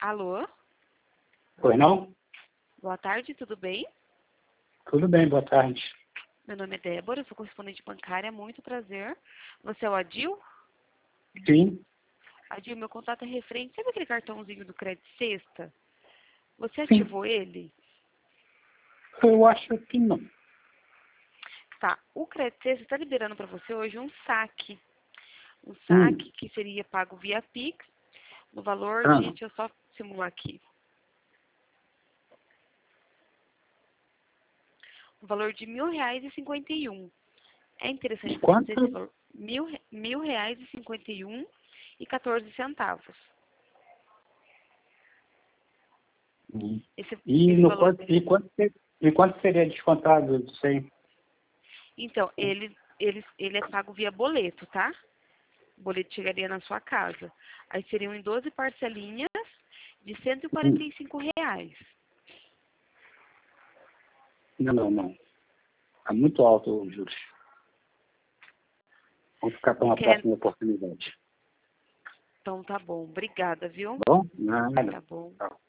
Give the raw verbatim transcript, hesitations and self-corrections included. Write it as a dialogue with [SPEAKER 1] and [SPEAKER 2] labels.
[SPEAKER 1] Alô?
[SPEAKER 2] Pois não?
[SPEAKER 1] Boa tarde, tudo bem?
[SPEAKER 2] Tudo bem, boa tarde.
[SPEAKER 1] Meu nome é Débora, eu sou correspondente bancária, muito prazer. Você é o Adil?
[SPEAKER 2] Sim,
[SPEAKER 1] Adil, meu contato é referente. Sabe aquele cartãozinho do Crédito Sexta? Você
[SPEAKER 2] sim.
[SPEAKER 1] ativou ele?
[SPEAKER 2] Eu acho que não.
[SPEAKER 1] Tá. O Crédito Sexta está liberando para você hoje um saque. Um
[SPEAKER 2] Hum.
[SPEAKER 1] saque que seria pago via Pix, no valor
[SPEAKER 2] Ah,
[SPEAKER 1] de, deixa eu só simular aqui, no valor de mil reais e cinquenta e um. É interessante
[SPEAKER 2] de
[SPEAKER 1] para você esse
[SPEAKER 2] quanto?
[SPEAKER 1] valor? Mil, re- mil reais e cinquenta e um e quatorze centavos.
[SPEAKER 2] Hum.
[SPEAKER 1] Esse,
[SPEAKER 2] E,
[SPEAKER 1] esse
[SPEAKER 2] no,
[SPEAKER 1] valor.
[SPEAKER 2] quanto- e, quanto, se- e quanto seria descontado disso aí?
[SPEAKER 1] Então, ele, ele, ele é pago via boleto, tá? O boleto chegaria na sua casa. Aí seriam em doze parcelinhas de cento e quarenta
[SPEAKER 2] Hum.
[SPEAKER 1] e cinco reais.
[SPEAKER 2] Não, não, não. Está muito alto os juros. Vamos ficar para
[SPEAKER 1] Não
[SPEAKER 2] uma
[SPEAKER 1] quer...
[SPEAKER 2] próxima oportunidade.
[SPEAKER 1] Então tá bom. Obrigada, viu?
[SPEAKER 2] Bom? Nada.
[SPEAKER 1] Tá bom.
[SPEAKER 2] Tá.